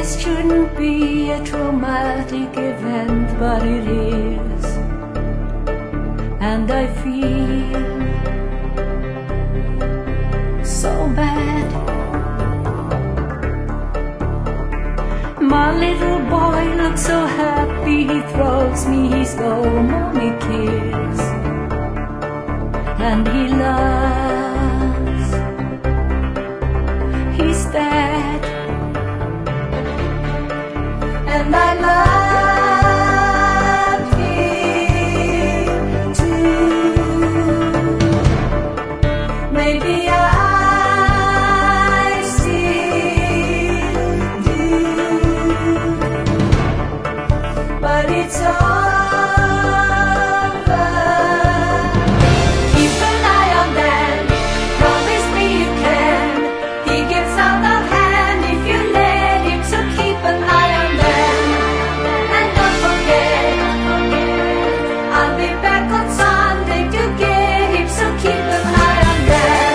This shouldn't be a traumatic event, but it is. And I feel so bad. My little boy looks so happy, he throws me his old mommy kiss. And he laughs. He's dead. And I love him too. Maybe I still do, but it's over. Keep an eye on them. Promise me you can. He gets out of hand if you let him, so keep an eye on them. And don't forget, I'll be back on Sunday to get him, so keep an eye on them.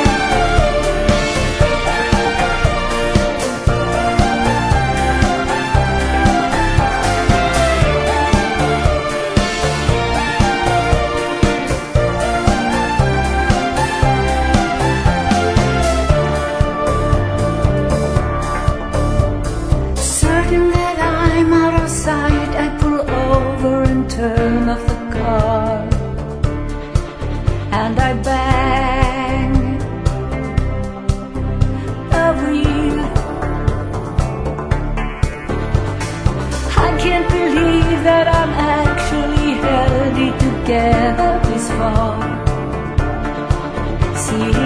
Certain that I'm out of sight, I pull over and turn off the car. And I bang the wheel. I can't believe that I'm actually headed together this far. See